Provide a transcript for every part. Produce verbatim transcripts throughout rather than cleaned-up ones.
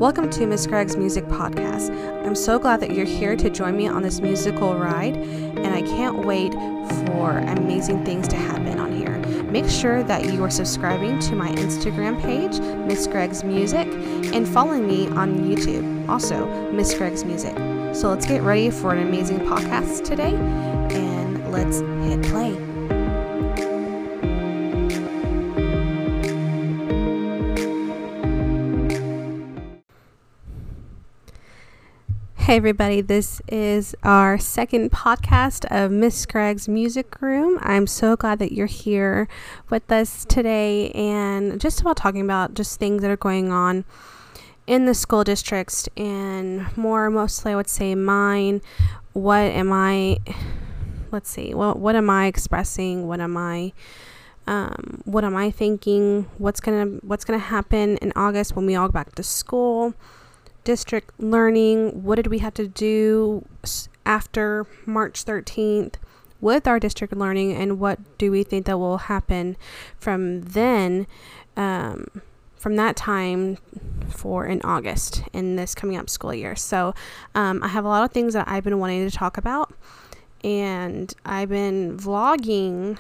Welcome to Miss Greg's Music Podcast. I'm so glad that you're here to join me on this musical ride, and I can't wait for amazing things to happen on here. Make sure that you are subscribing to my Instagram page, Miss Greg's Music, and following me on YouTube, also Miss Greg's Music. So let's get ready for an amazing podcast today, and let's hit play. Hey everybody, this is our second podcast of Miss Greg's Music Room. I'm so glad that you're here with us today and just about talking about just things that are going on in the school districts and more mostly I would say mine. What am I, let's see, what, what am I expressing? What am I, um, what am I thinking? What's gonna, what's gonna happen in August when we all go back to school? District learning, what did we have to do after March thirteenth with our district learning, and what do we think that will happen from then, um, from that time for in August in this coming up school year. So um, I have a lot of things that I've been wanting to talk about, and I've been vlogging,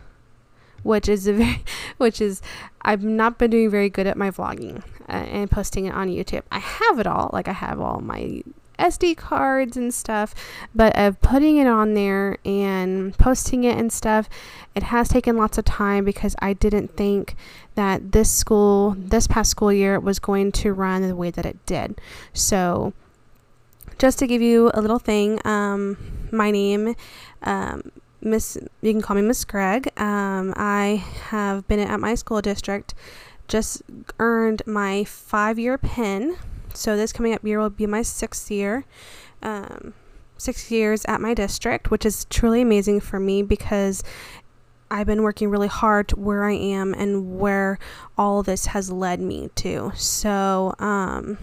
which is a very, which is, I've not been doing very good at my vlogging uh, and posting it on YouTube. I have it all, like I have all my S D cards and stuff, but of putting it on there and posting it and stuff, it has taken lots of time because I didn't think that this school, this past school year was going to run the way that it did. So just to give you a little thing, um, my name, um, Miss, you can call me Miss Greg. Um, I have been at my school district, just earned my five-year pin. So this coming up year will be my sixth year, um, six years at my district, which is truly amazing for me because I've been working really hard to where I am and where all this has led me to. So, um,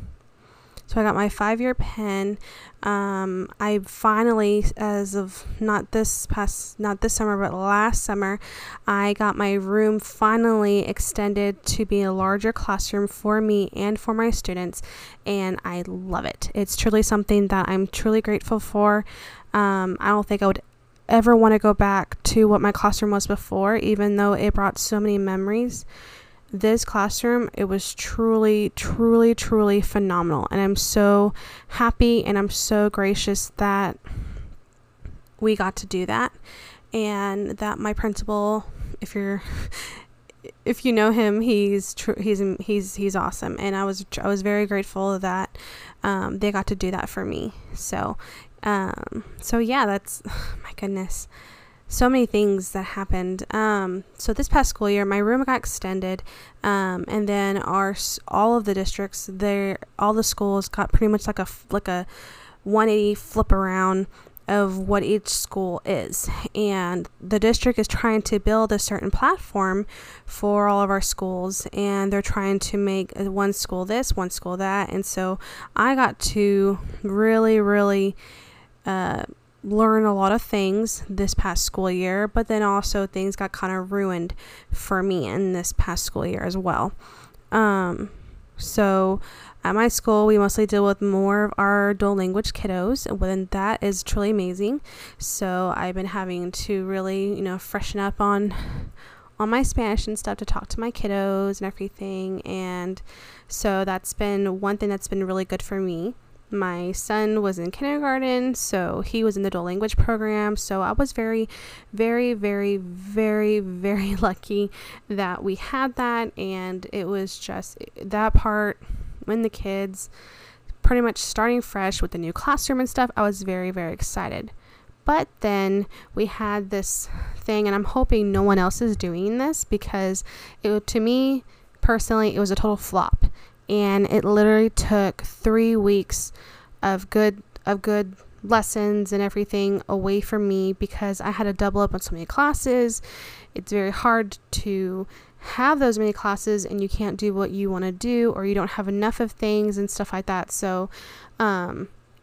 so I got my five-year pin. Um, I finally, as of not this past, not this summer, but last summer, I got my room finally extended to be a larger classroom for me and for my students, and I love it. It's truly something that I'm truly grateful for. Um, I don't think I would ever want to go back to what my classroom was before, even though it brought so many memories. This classroom, it was truly, truly, truly phenomenal. And I'm so happy and I'm so gracious that we got to do that. And that my principal, if you're, if you know him, he's true, he's, he's, he's awesome. And I was, I was very grateful that, um, they got to do that for me. So, um, so yeah, that's, my goodness. So many things that happened. Um, so this past school year, my room got extended, um, and then our all of the districts, there, all the schools got pretty much like a like a one eighty flip around of what each school is. And the district is trying to build a certain platform for all of our schools, and they're trying to make one school this, one school that. And so I got to really, really. Uh, learn a lot of things this past school year, but then also things got kind of ruined for me in this past school year as well. Um, so at my school, we mostly deal with more of our dual language kiddos, and that is truly amazing. So I've been having to really, you know, freshen up on on my Spanish and stuff to talk to my kiddos and everything. And so that's been one thing that's been really good for me. My son was in kindergarten, so he was in the dual language program. So I was very, very, very, very, very lucky that we had that. And it was just that part when the kids pretty much starting fresh with the new classroom and stuff, I was very, very excited. But then we had this thing, and I'm hoping no one else is doing this because it, to me personally, it was a total flop. And it literally took three weeks of good of good lessons and everything away from me because I had to double up on so many classes. It's very hard to have those many classes and you can't do what you want to do, or you don't have enough of things and stuff like that. So um,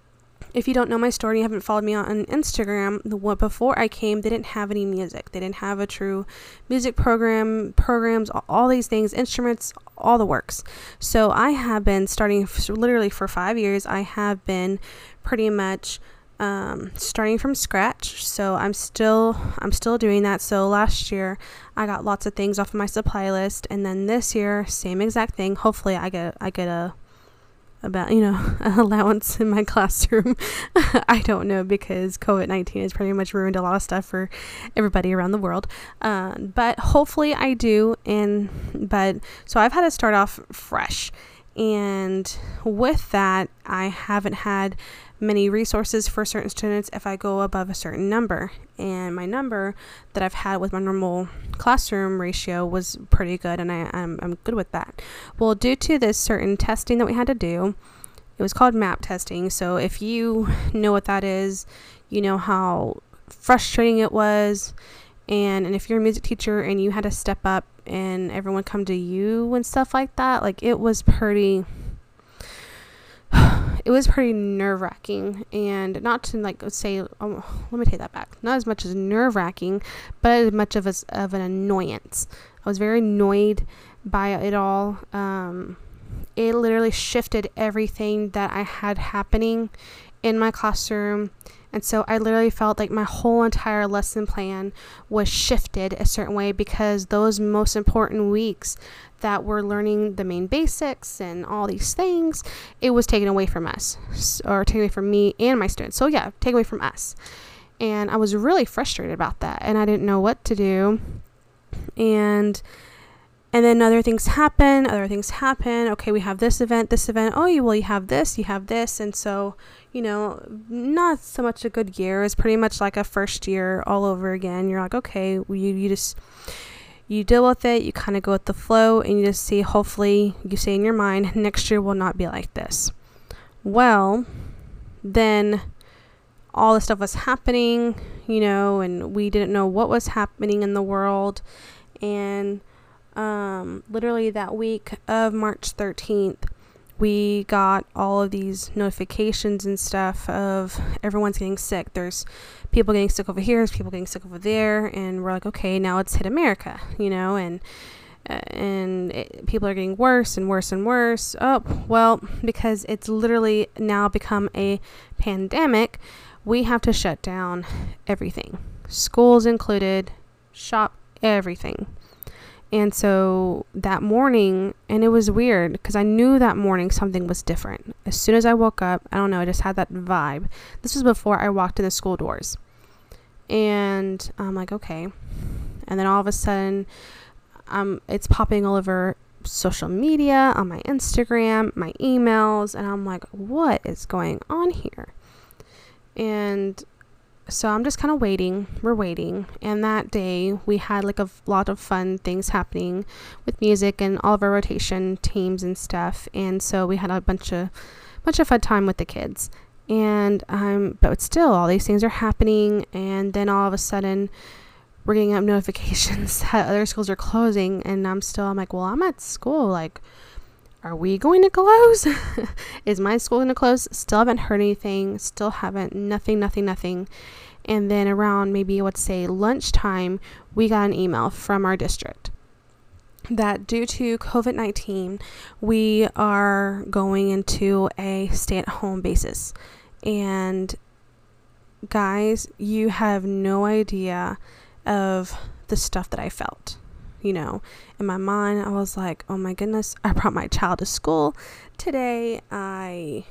if you don't know my story, you haven't followed me on Instagram, the one before I came, they didn't have any music. They didn't have a true music program, programs, all, all these things, instruments, all the works. So I have been starting f- literally for five years. I have been pretty much um, starting from scratch. So I'm still, I'm still doing that. So last year I got lots of things off of my supply list, and then this year, same exact thing. Hopefully I get, I get a about, you know, allowance in my classroom. I don't know, because covid nineteen has pretty much ruined a lot of stuff for everybody around the world. Uh, but hopefully I do. And, but, so I've had to start off fresh. And with that, I haven't had many resources for certain students if I go above a certain number. And my number that I've had with my normal classroom ratio was pretty good, and I, I'm, I'm good with that. Well, due to this certain testing that we had to do, it was called MAP testing. So if you know what that is, you know how frustrating it was. And, and if you're a music teacher and you had to step up and everyone come to you and stuff like that, like it was pretty... it was pretty nerve-wracking, and not to like say, oh, let me take that back. Not as much as nerve-wracking, but as much of as of an annoyance. I was very annoyed by it all. Um, it literally shifted everything that I had happening in my classroom. And so I literally felt like my whole entire lesson plan was shifted a certain way, because those most important weeks that we're learning the main basics and all these things, it was taken away from us, or taken away from me and my students. So yeah, taken away from us. And I was really frustrated about that, and I didn't know what to do. And And then other things happen, other things happen. Okay, we have this event, this event. Oh, you well, you have this, you have this. And so, you know, not so much a good year. It's pretty much like a first year all over again. You're like, okay, well, you, you just, you deal with it. You kind of go with the flow, and you just see, hopefully you say in your mind, next year will not be like this. Well, then all this stuff was happening, you know, and we didn't know what was happening in the world. And Um, literally that week of March thirteenth, we got all of these notifications and stuff of everyone's getting sick. There's people getting sick over here, there's people getting sick over there, and we're like, okay, now it's hit America, you know, and uh, and it, people are getting worse and worse and worse. Oh, well, because it's literally now become a pandemic, we have to shut down everything, schools included, shop, everything. And so that morning, and it was weird because I knew that morning something was different. As soon as I woke up, I don't know, I just had that vibe. This was before I walked in the school doors. And I'm like, okay. And then all of a sudden, um, it's popping all over social media, on my Instagram, my emails. And I'm like, what is going on here? And so I'm just kind of waiting. We're waiting. And that day we had like a f- lot of fun things happening with music and all of our rotation teams and stuff. And so we had a bunch of, bunch of fun time with the kids. And, um, but still all these things are happening. And then all of a sudden we're getting up notifications that other schools are closing. And I'm still, I'm like, well, I'm at school. Like, are we going to close? Is my school going to close? Still haven't heard anything. Still haven't, nothing, nothing, nothing. And then around maybe, let's say lunchtime, we got an email from our district that due to covid nineteen, we are going into a stay-at-home basis. And guys, you have no idea of the stuff that I felt. You know, in my mind, I was like, oh my goodness, I brought my child to school today. I,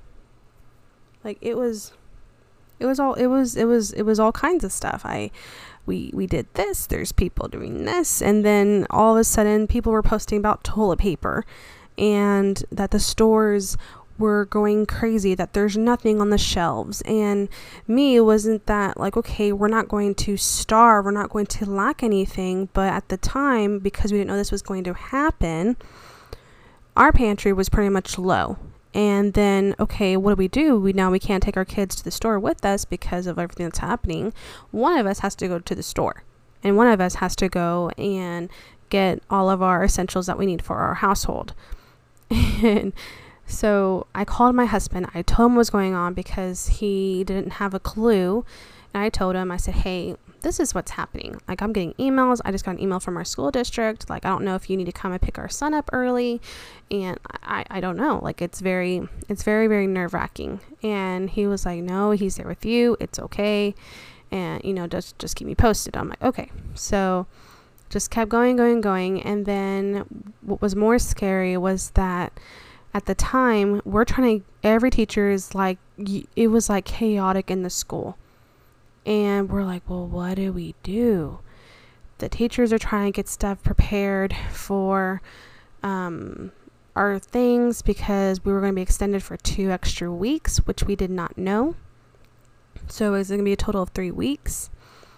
like, it was, it was all, it was, it was, it was all kinds of stuff. I, we, we did this, there's people doing this. And then all of a sudden people were posting about toilet paper, and that the stores were going crazy, that there's nothing on the shelves. And me, it wasn't that like, okay, we're not going to starve, we're not going to lack anything. But at the time, because we didn't know this was going to happen, our pantry was pretty much low. And then, okay, what do we do? We now we can't take our kids to the store with us because of everything that's happening. One of us has to go to the store, and one of us has to go and get all of our essentials that we need for our household. And So I called my husband. I told him what was going on because he didn't have a clue. And I told him, I said, hey, this is what's happening. Like, I'm getting emails. I just got an email from our school district. Like, I don't know if you need to come and pick our son up early. And I, I don't know. Like, it's very, it's very, very nerve wracking. And he was like, no, he's there with you. It's okay. And, you know, just, just keep me posted. I'm like, okay. So just kept going, going, going. And then what was more scary was that at the time we're trying to, every teacher is like, it was like chaotic in the school. And we're like, well, what do we do? The teachers are trying to get stuff prepared for um, our things because we were going to be extended for two extra weeks, which we did not know. So it was going to be a total of three weeks.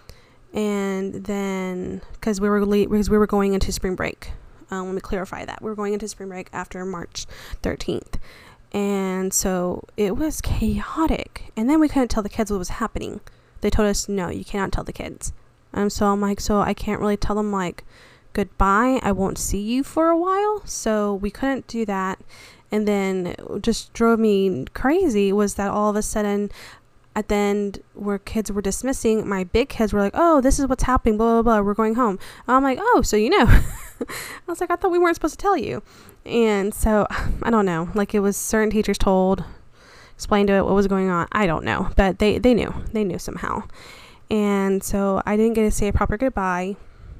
And then, because we were le- because we were going into spring break. Um, let me clarify that. We were going into spring break after March thirteenth. And so it was chaotic. And then we couldn't tell the kids what was happening. They told us, no, you cannot tell the kids. And so I'm like, so I can't really tell them, like, goodbye. I won't see you for a while. So we couldn't do that. And then what just drove me crazy was that all of a sudden at the end where kids were dismissing, my big kids were like, oh, this is what's happening, blah, blah, blah. We're going home. I'm like, oh, so you know. I was like, I thought we weren't supposed to tell you. And so I don't know. Like, it was certain teachers told, explained to it what was going on. I don't know, but they, they knew. They knew somehow. And so I didn't get to say a proper goodbye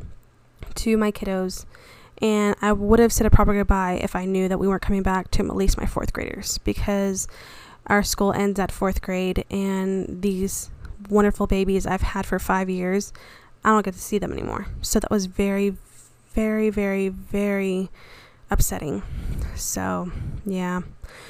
to my kiddos. And I would have said a proper goodbye if I knew that we weren't coming back to at least my fourth graders, because our school ends at fourth grade, and these wonderful babies I've had for five years, I don't get to see them anymore. So that was very, very, very, very upsetting. So, yeah.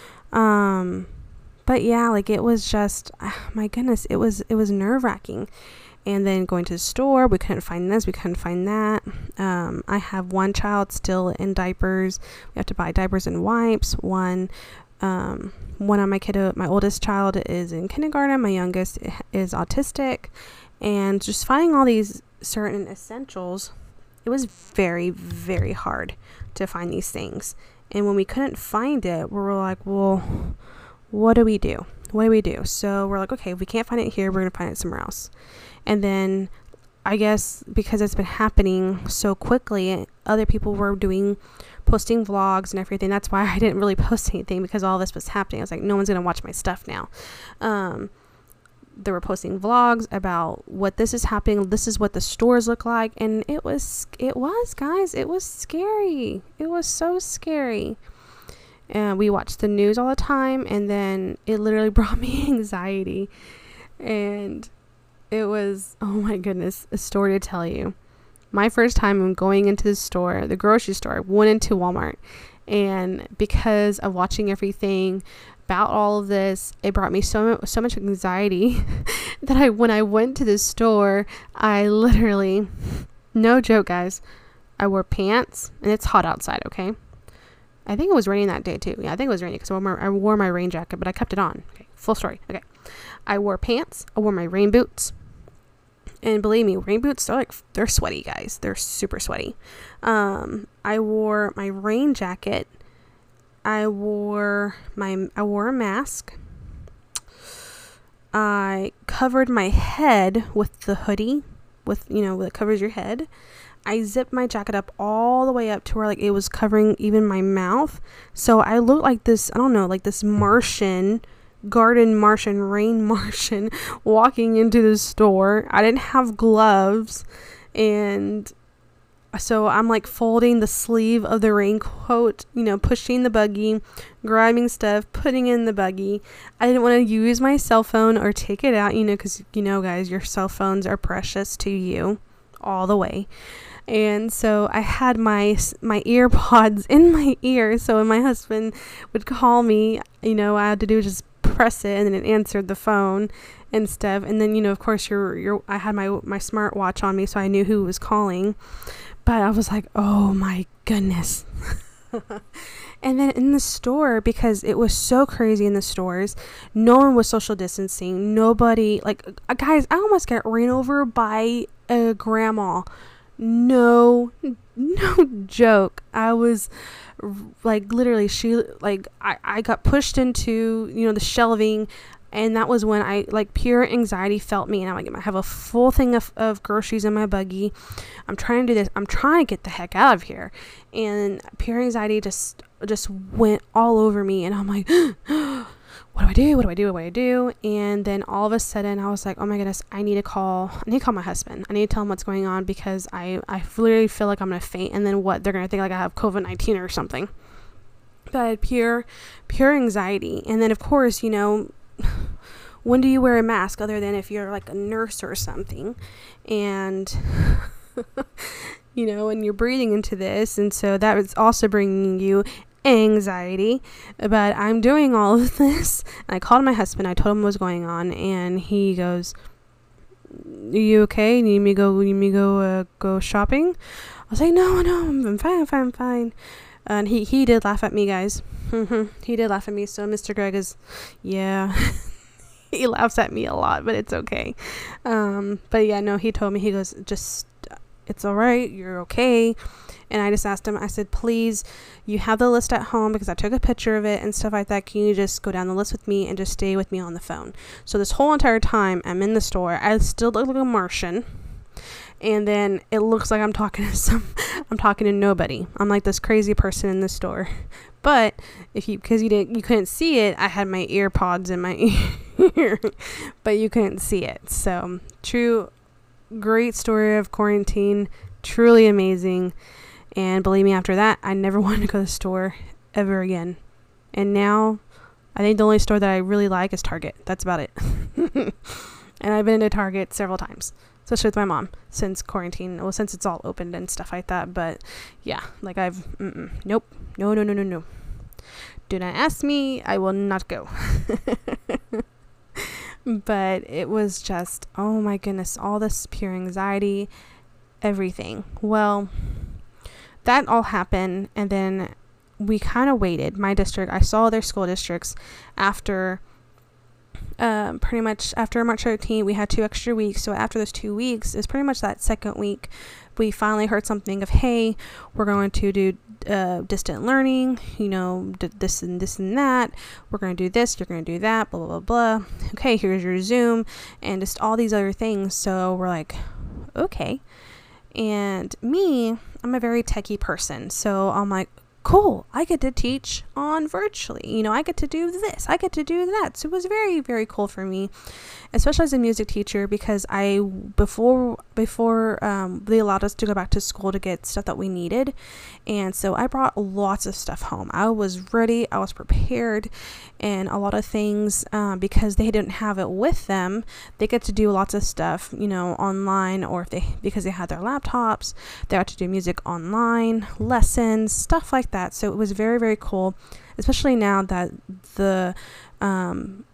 Um, but yeah, like, it was just, my goodness, it was, it was nerve wracking. And then going to the store, we couldn't find this, we couldn't find that. Um, I have one child still in diapers. We have to buy diapers and wipes. One, um, one of my kiddo, my oldest child is in kindergarten. My youngest is autistic. And just finding all these certain essentials, it was very, very hard to find these things. And when we couldn't find it, we were like, well, what do we do? What do we do? So we're like, okay, if we can't find it here, we're going to find it somewhere else. And then I guess because it's been happening so quickly, other people were doing, posting vlogs and everything. That's why I didn't really post anything, because all this was happening. I was like, no one's going to watch my stuff now. Um, they were posting vlogs about what this is happening. This is what the stores look like. And it was, it was, guys, it was scary. It was so scary. And we watched the news all the time. And then it literally brought me anxiety. And it was, oh my goodness, a story to tell you. My first time going into the store, the grocery store, went into Walmart. And because of watching everything about all of this, it brought me so, so much anxiety that I, when I went to the store, I literally, no joke, guys, I wore pants, and it's hot outside, okay? I think it was raining that day too. Yeah, I think it was raining because I, I wore my rain jacket, but I kept it on. Okay, full story. Okay. I wore pants. I wore my rain boots. And believe me, rain boots, they're like, they're sweaty, guys. They're super sweaty. Um, I wore my rain jacket. I wore my, I wore a mask. I covered my head with the hoodie, with, you know, that covers your head. I zipped my jacket up all the way up to where, like, it was covering even my mouth. So I looked like this, I don't know, like this Martian, garden Martian, rain Martian, walking into the store. I didn't have gloves, and so I'm like folding the sleeve of the raincoat, you know, pushing the buggy, grabbing stuff, putting in the buggy. I didn't want to use my cell phone or take it out, you know, because, you know, guys, your cell phones are precious to you all the way. And so I had my my ear pods in my ear, so when my husband would call me, you know, I had to do just press it, and then it answered the phone and stuff. And then, you know, of course, you're, you're, I had my, my smartwatch on me, so I knew who was calling. But I was like, oh my goodness. And then in the store, because it was so crazy in the stores, no one was social distancing. Nobody, like, guys, I almost got ran over by a grandma. No no joke. I was like literally she like I, I got pushed into, you know, the shelving, and that was when I like pure anxiety felt me, and I'm like, I have a full thing of, of groceries in my buggy. I'm trying to do this. I'm trying to get the heck out of here. And pure anxiety just just went all over me, and I'm like, what do I do? What do I do? What do I do? And then all of a sudden I was like, oh my goodness, I need to call, I need to call my husband. I need to tell him what's going on, because I, I literally feel like I'm going to faint. And then what? They're going to think like I have covid nineteen or something. But I had pure, pure anxiety. And then of course, you know, when do you wear a mask other than if you're like a nurse or something? And, you know, and you're breathing into this. And so that was also bringing you anxiety. But I'm doing all of this, and I called my husband. I told him what was going on, and he goes, are you okay? Need me go need me go uh, go shopping? I was like, no no I'm fine I'm fine I'm fine. And he he did laugh at me, guys. He did laugh at me. So Mister Greg is, yeah, he laughs at me a lot, but it's okay. Um but yeah, no, he told me, he goes, just, it's all right, you're okay. And I just asked him, I said, please, you have the list at home, because I took a picture of it and stuff like that. Can you just go down the list with me and just stay with me on the phone? So this whole entire time I'm in the store, I still look like a Martian. And then it looks like I'm talking to some, I'm talking to nobody. I'm like this crazy person in the store. But if you, because you didn't, you couldn't see it, I had my ear pods in my ear, but you couldn't see it. So true, great story of quarantine, truly amazing. And believe me, after that, I never wanted to go to the store ever again. And now, I think the only store that I really like is Target. That's about it. And I've been to Target several times, especially with my mom, since quarantine. Well, since it's all opened and stuff like that. But yeah, like I've, mm-mm, nope, no, no, no, no, no. Do not ask me. I will not go. But it was just, oh my goodness, all this pure anxiety, everything. Well, that all happened, and then we kind of waited. My district, I saw other school districts after, um, pretty much after March thirteenth, we had two extra weeks. So after those two weeks, it's pretty much that second week, we finally heard something of, hey, we're going to do uh, distant learning, you know, d- this and this and that. We're going to do this, you're going to do that, blah, blah, blah, blah. Okay, here's your Zoom, and just all these other things. So we're like, okay. And me, I'm a very techie person. So I'm like, cool, I get to teach on virtually. You know, I get to do this, I get to do that. So it was very, very cool for me, especially as a music teacher, because I, before, before um, they allowed us to go back to school to get stuff that we needed. And so I brought lots of stuff home. I was ready, I was prepared, and a lot of things, um, because they didn't have it with them, they get to do lots of stuff, you know, online, or if they, because they had their laptops, they got to do music online, lessons, stuff like that. So it was very, very cool, especially now that the, um,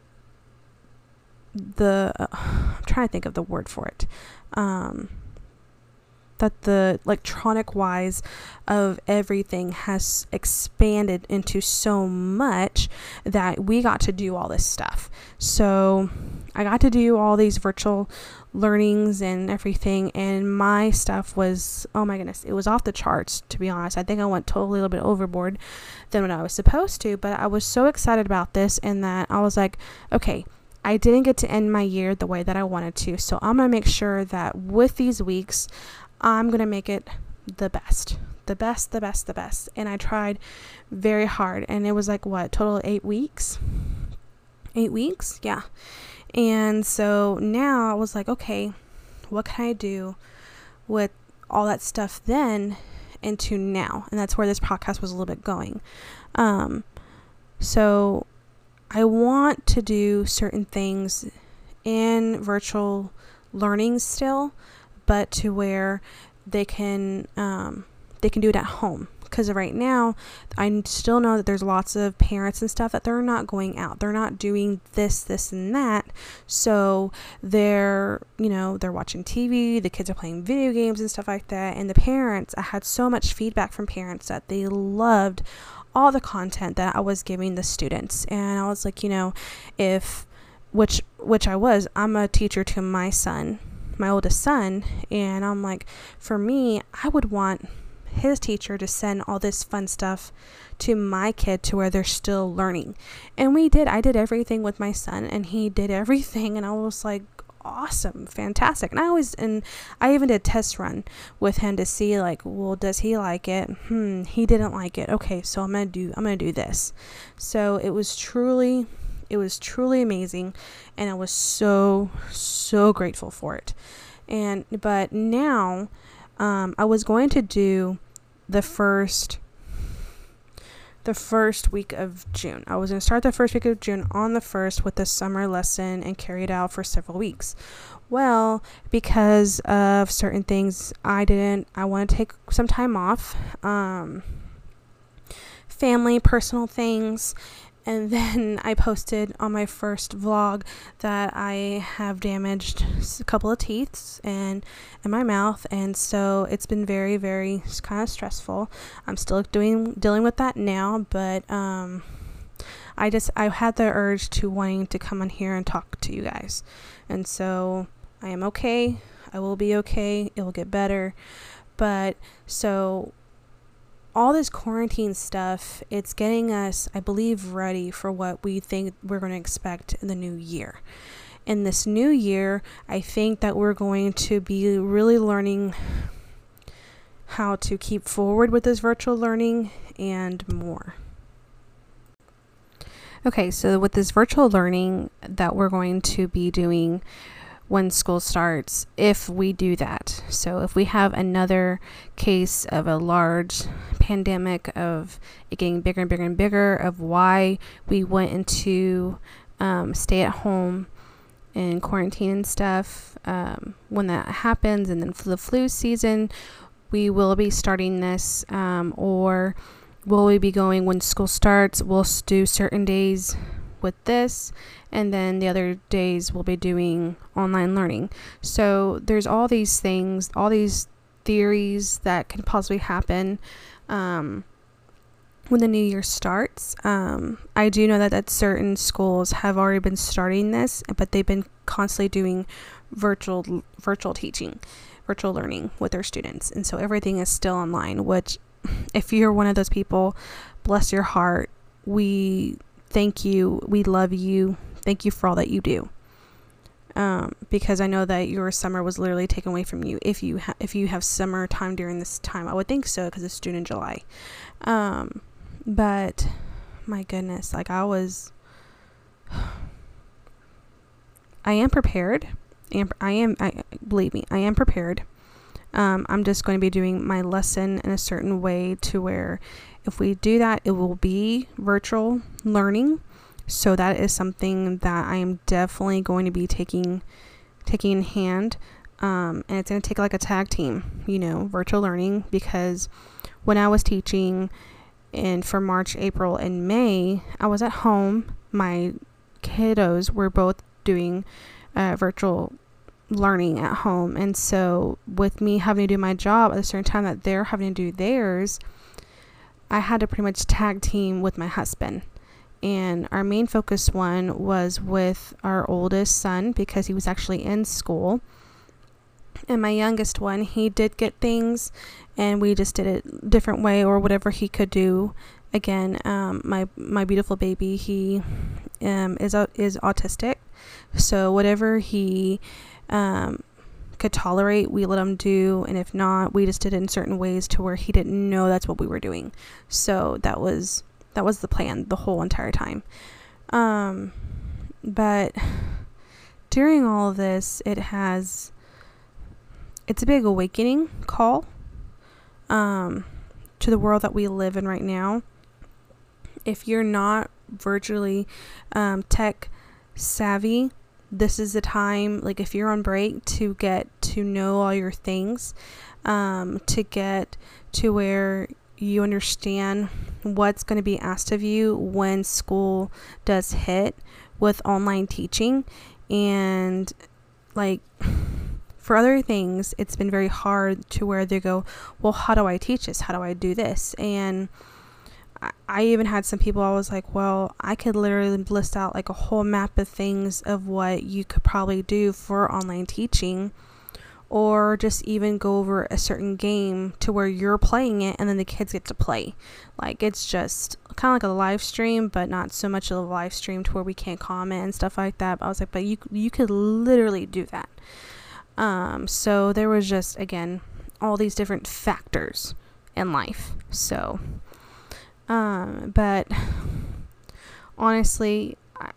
the, uh, I'm trying to think of the word for it, um, that the electronic wise of everything has expanded into so much that we got to do all this stuff. So I got to do all these virtual learnings and everything, and my stuff was, oh my goodness, it was off the charts, to be honest. I think I went totally a little bit overboard than what I was supposed to, but I was so excited about this, and that I was like, okay, I didn't get to end my year the way that I wanted to, so I'm going to make sure that with these weeks, I'm going to make it the best, the best, the best, the best. And I tried very hard, and it was like, what, total eight weeks, eight weeks. Yeah. And so now I was like, okay, what can I do with all that stuff then into now? And that's where this podcast was a little bit going. Um, so I want to do certain things in virtual learning still, but to where they can um, they can do it at home. Because right now, I still know that there's lots of parents and stuff that they're not going out. They're not doing this, this, and that. So they're, you know, they're watching T V. The kids are playing video games and stuff like that. And the parents, I had so much feedback from parents that they loved all the content that I was giving the students. And I was like, you know, if, which, which I was, I'm a teacher to my son, my oldest son. And I'm like, for me, I would want his teacher to send all this fun stuff to my kid to where they're still learning. And we did. I did everything with my son, and he did everything, and I was like, awesome, fantastic. And I always, and I even did a test run with him to see, like, well, does he like it? Hmm, he didn't like it. Okay, so I'm gonna do, I'm gonna do this. So it was truly, it was truly amazing, and I was so, so grateful for it. And but now, um, I was going to do the first. the first week of June. I was going to start the first week of June on the first with the summer lesson and carry it out for several weeks. Well, because of certain things, I didn't, I want to take some time off, um, family, personal things. And then I posted on my first vlog that I have damaged a couple of teeth and in my mouth, and so it's been very, very kind of stressful. I'm still doing dealing with that now, but um, I just I had the urge to wanting to come on here and talk to you guys, and so I am okay. I will be okay. It will get better, but so. All this quarantine stuff, it's getting us, I believe, ready for what we think we're going to expect in the new year. In this new year, I think that we're going to be really learning how to keep forward with this virtual learning and more. Okay, so with this virtual learning that we're going to be doing when school starts, if we do that. So if we have another case of a large pandemic, of it getting bigger and bigger and bigger, of why we went into um, stay at home and quarantine and stuff, um, when that happens, and then for the flu season, we will be starting this, um, or will we be going when school starts? We'll do certain days with this, and then the other days we'll be doing online learning. So there's all these things, all these theories that can possibly happen um, when the new year starts. Um, I do know that, that certain schools have already been starting this, but they've been constantly doing virtual virtual teaching, virtual learning with their students, and so everything is still online, which if you're one of those people, bless your heart. We thank you. We love you. Thank you for all that you do. Um, because I know that your summer was literally taken away from you. If you ha- if you have summer time during this time, I would think so, because it's June and July. Um, but my goodness, like I was, I am prepared. And I am, I believe me, I am prepared. Um, I'm just going to be doing my lesson in a certain way to where if we do that, it will be virtual learning. So that is something that I am definitely going to be taking taking in hand. Um, and it's going to take like a tag team, you know, virtual learning, because when I was teaching in for March, April, and May, I was at home. My kiddos were both doing uh, virtual learning at home. And so with me having to do my job at a certain time that they're having to do theirs, I had to pretty much tag team with my husband. And our main focus one was with our oldest son, because he was actually in school. And my youngest one, he did get things, and we just did it a different way, or whatever he could do. Again, um, my my beautiful baby, he um, is is autistic, so whatever he um, could tolerate, we let him do, and if not, we just did it in certain ways to where he didn't know that's what we were doing. So that was that was the plan the whole entire time. Um, but during all of this, it has it's a big awakening call um, to the world that we live in right now. If you're not virtually um, tech savvy, this is the time, like if you're on break, to get to know all your things, um, to get to where you understand what's going to be asked of you when school does hit with online teaching. And like for other things, it's been very hard to where they go, well, how do I teach this? How do I do this? And I even had some people, I was like, well, I could literally list out like a whole map of things of what you could probably do for online teaching, or just even go over a certain game to where you're playing it and then the kids get to play. Like, it's just kind of like a live stream, but not so much of a live stream to where we can't comment and stuff like that. But I was like, but you you could literally do that. Um, so there was just, again, all these different factors in life. So, um, but honestly, I,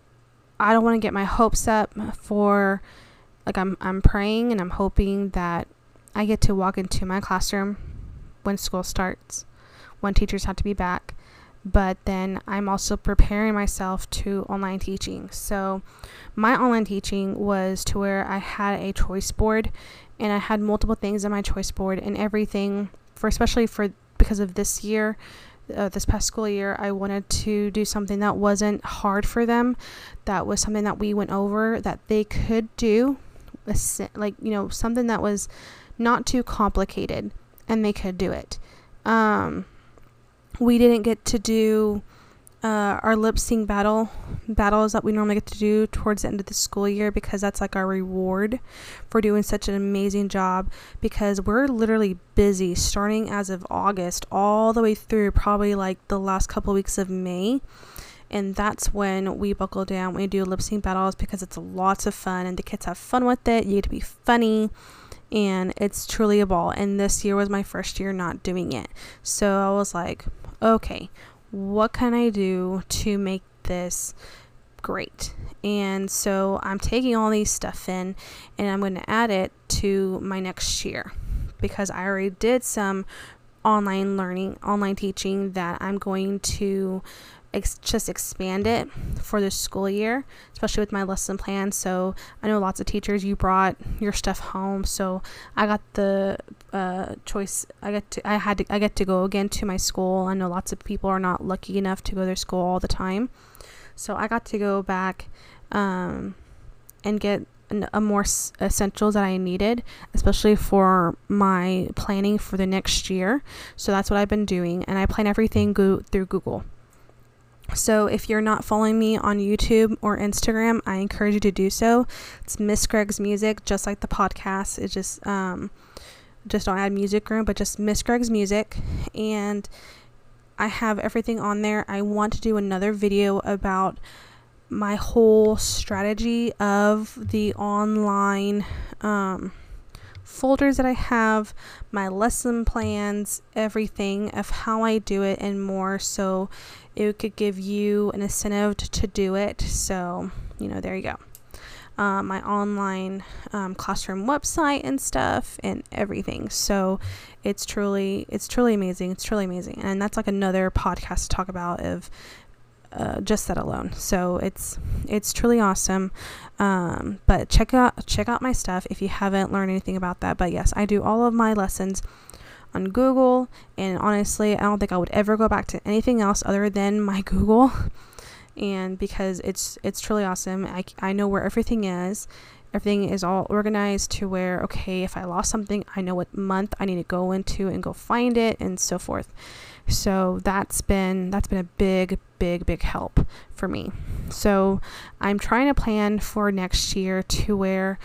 I don't want to get my hopes up for, like, I'm, I'm praying and I'm hoping that I get to walk into my classroom when school starts, when teachers have to be back. But then I'm also preparing myself to online teaching. So my online teaching was to where I had a choice board, and I had multiple things on my choice board, and everything for, especially for, because of this year, uh, this past school year, I wanted to do something that wasn't hard for them. That was something that we went over that they could do, like, you know, something that was not too complicated and they could do it. Um, we didn't get to do uh, our lip sync battle battles that we normally get to do towards the end of the school year, because that's like our reward for doing such an amazing job, because we're literally busy starting as of August all the way through probably like the last couple of weeks of May. And that's when we buckle down. We do lip sync battles because it's lots of fun and the kids have fun with it. You get to be funny, and it's truly a ball. And this year was my first year not doing it. So I was like, okay, what can I do to make this great? And so I'm taking all these stuff in and I'm going to add it to my next year, because I already did some online learning, online teaching that I'm going to Ex- just expand it for this school year, especially with my lesson plan. So I know lots of teachers, you brought your stuff home, so I got the uh, choice. I get to I had to I get to go again to my school. I know lots of people are not lucky enough to go to their school all the time, so I got to go back um, and get an, a more s- essentials that I needed, especially for my planning for the next year. So that's what I've been doing, and I plan everything go- through Google. So if you're not following me on YouTube or Instagram, I encourage you to do so. It's Miss Greg's Music, just like the podcast. It's just, um, just don't add music room, but just Miss Greg's Music. And I have everything on there. I want to do another video about my whole strategy of the online, um, folders that I have, my lesson plans, everything of how I do it and more, so it could give you an incentive to, to do it. So, you know, there you go. Uh, my online um, classroom website and stuff and everything. So it's truly, it's truly amazing. It's truly amazing. And that's like another podcast to talk about of uh, just that alone. So it's, it's truly awesome. Um, but check out, check out my stuff if you haven't learned anything about that. But yes, I do all of my lessons on Google, and honestly, I don't think I would ever go back to anything else other than my Google. And because it's it's truly awesome. I, I know where everything is. Everything is all organized to where, okay, if I lost something, I know what month I need to go into and go find it and so forth. So that's been that's been a big, big, big help for me. So I'm trying to plan for next year to where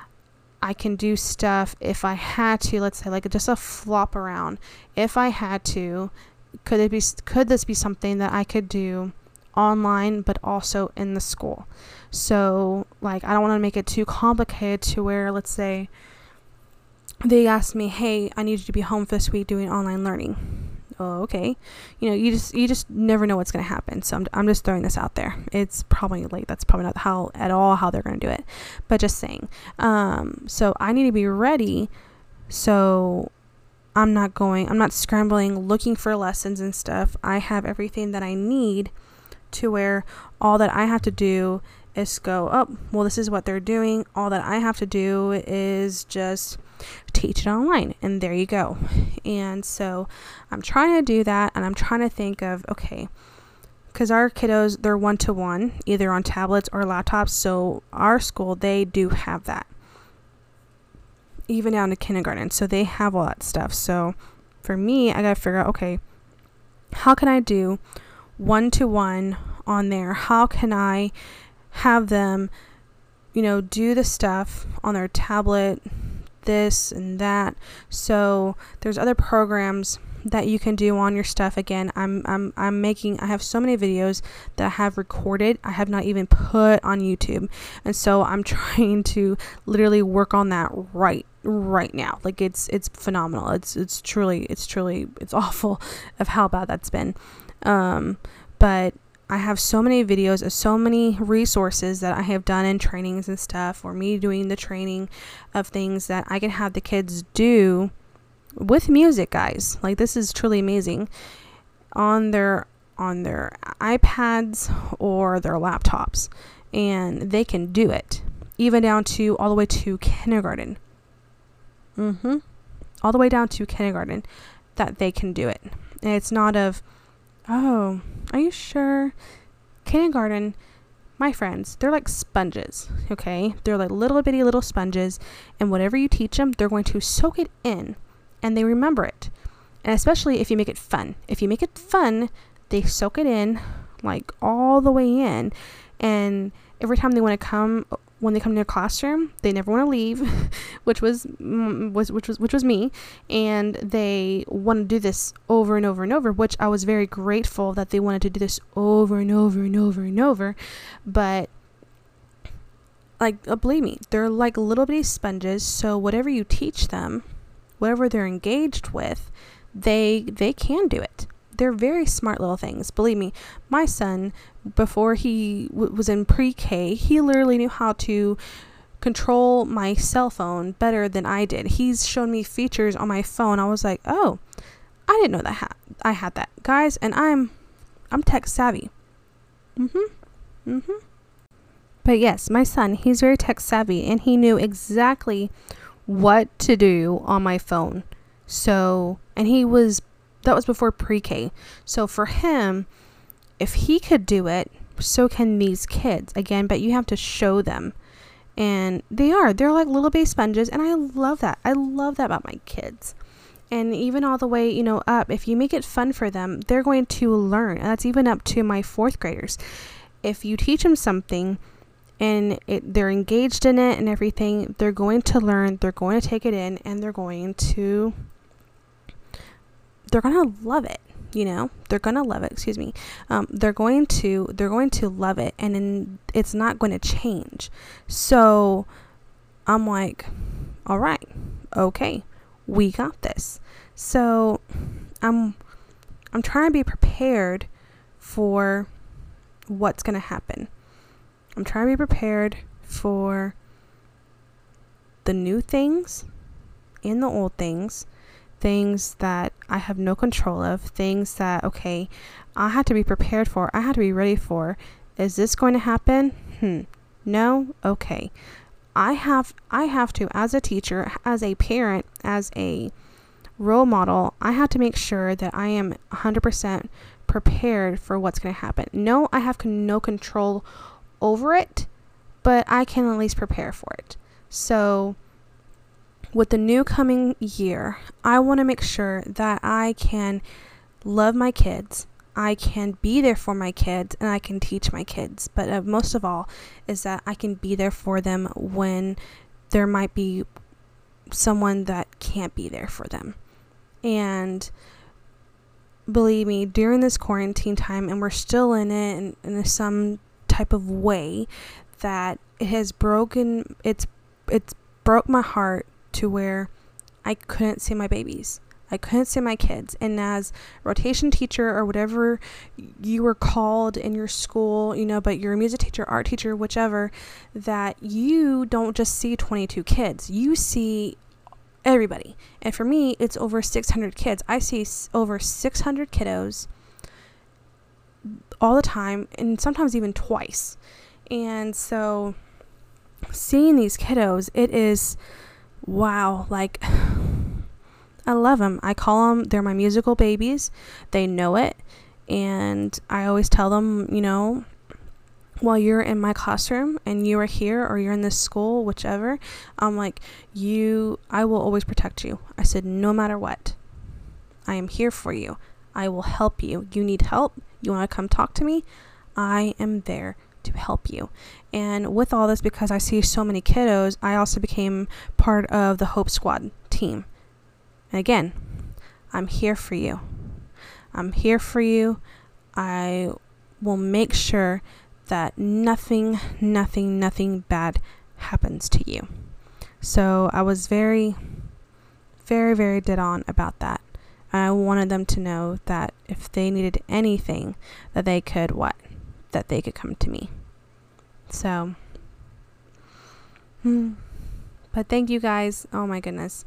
I can do stuff if I had to, let's say like just a flop around. If I had to, could it be, could this be something that I could do online, but also in the school? So like, I don't want to make it too complicated to where, let's say they asked me, hey, I need you to be home this week doing online learning. Oh, okay. You know, you just, you just never know what's going to happen. So I'm, I'm just throwing this out there. It's probably like, that's probably not how at all how they're going to do it, but just saying. Um, so I need to be ready. So I'm not going, I'm not scrambling, looking for lessons and stuff. I have everything that I need to where all that I have to do is go, oh, well, this is what they're doing. All that I have to do is just teach it online, and there you go. And so I'm trying to do that, and I'm trying to think of, okay, because our kiddos, they're one-to-one, either on tablets or laptops. So our school, they do have that, even down to kindergarten. So they have all that stuff. So for me, I got to figure out, okay, how can I do one-to-one on there? How can I have them, you know, do the stuff on their tablet, this and that. So there's other programs that you can do on your stuff. Again, I'm I'm I'm making I have so many videos that I have recorded, I have not even put on YouTube, and so I'm trying to literally work on that right right now. Like it's it's phenomenal. It's it's truly it's truly it's awful of how bad that's been. Um but I have so many videos of so many resources that I have done in trainings and stuff, or me doing the training of things that I can have the kids do with music, guys. Like, this is truly amazing, on their on their iPads or their laptops, and they can do it even down to all the way to kindergarten. Mm-hmm. All the way down to kindergarten, that they can do it. And it's not of, oh, are you sure? Kindergarten, my friends, they're like sponges, okay? They're like little bitty little sponges, and whatever you teach them, they're going to soak it in, and they remember it. And especially if you make it fun. If you make it fun, they soak it in, like all the way in. And every time they want to come, when they come to their classroom, they never want to leave, which was, was which was which was me. And they want to do this over and over and over, which I was very grateful that they wanted to do this over and over and over and over. But like, uh, believe me, they're like little bitty sponges. So whatever you teach them, whatever they're engaged with, they they can do it. They're very smart little things. Believe me, my son, before he w- was in pre-K, he literally knew how to control my cell phone better than I did. He's shown me features on my phone. I was like, oh, I didn't know that ha- I had that, guys. And I'm I'm tech savvy. Mm-hmm. Mm-hmm. But yes, my son, he's very tech savvy, and he knew exactly what to do on my phone. So, and he was, that was before pre-K. So for him, if he could do it, so can these kids. Again, but you have to show them. And they are, they're like little baby sponges. And I love that. I love that about my kids. And even all the way, you know, up, if you make it fun for them, they're going to learn. And that's even up to my fourth graders. If you teach them something and it, they're engaged in it and everything, they're going to learn, they're going to take it in, and they're going to, they're going to love it. You know, they're going to love it. Excuse me. Um, they're going to, they're going to love it, and then it's not going to change. So I'm like, all right, okay, we got this. So I'm, I'm trying to be prepared for what's going to happen. I'm trying to be prepared for the new things and the old things, things that I have no control of, things that, okay, I have to be prepared for. I have to be ready for. Is this going to happen? Hmm. No? Okay. I have, I have to, as a teacher, as a parent, as a role model, I have to make sure that I am one hundred percent prepared for what's going to happen. No, I have con- no control over it, but I can at least prepare for it. So with the new coming year, I want to make sure that I can love my kids, I can be there for my kids, and I can teach my kids. But uh, most of all is that I can be there for them when there might be someone that can't be there for them. And believe me, during this quarantine time, and we're still in it in, in some type of way, that it has broken, it's it's broke my heart to where I couldn't see my babies. I couldn't see my kids. And as a rotation teacher, or whatever you were called in your school, you know, but you're a music teacher, art teacher, whichever, that you don't just see twenty-two kids. You see everybody. And for me, it's over six hundred kids. I see s- over six hundred kiddos all the time, and sometimes even twice. And so seeing these kiddos, it is, wow, like, I love them. I call them, they're my musical babies. They know it. And I always tell them, you know, while you're in my classroom and you are here, or you're in this school, whichever, I'm like, you, I will always protect you. I said, no matter what, I am here for you. I will help you. You need help? You want to come talk to me? I am there to help you. And with all this, because I see so many kiddos, I also became part of the Hope Squad team. And again, I'm here for you. I'm here for you. I will make sure that nothing, nothing, nothing bad happens to you. So I was very, very, very dead on about that. I wanted them to know that if they needed anything, that they could what? That they could come to me. So, hmm. But thank you guys. Oh my goodness.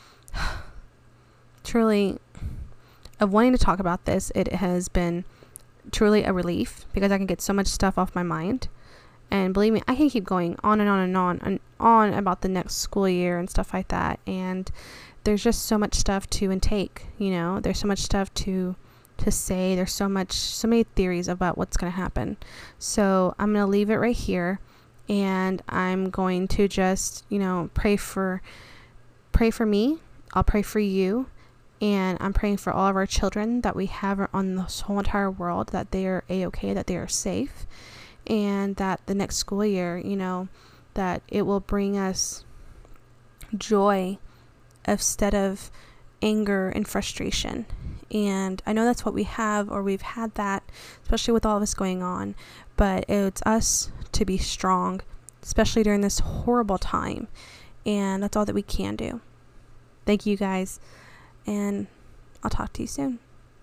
Truly, of wanting to talk about this, it has been truly a relief because I can get so much stuff off my mind. And believe me, I can keep going on and on and on and on about the next school year and stuff like that. And there's just so much stuff to intake, you know, there's so much stuff to to say. There's so much, so many theories about what's going to happen. So I'm going to leave it right here. And I'm going to just, you know, pray for, pray for me. I'll pray for you. And I'm praying for all of our children that we have on this whole entire world, that they are A-okay, that they are safe. And that the next school year, you know, that it will bring us joy instead of anger and frustration. And I know that's what we have, or we've had that, especially with all of this going on. But it's us to be strong, especially during this horrible time. And that's all that we can do. Thank you guys. And I'll talk to you soon.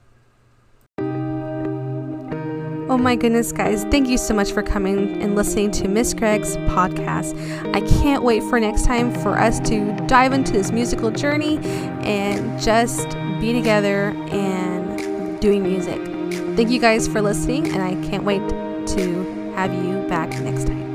Oh my goodness, guys. Thank you so much for coming and listening to Miss Craig's podcast. I can't wait for next time for us to dive into this musical journey and just be together and doing music. Thank you guys for listening, and I can't wait to have you back next time.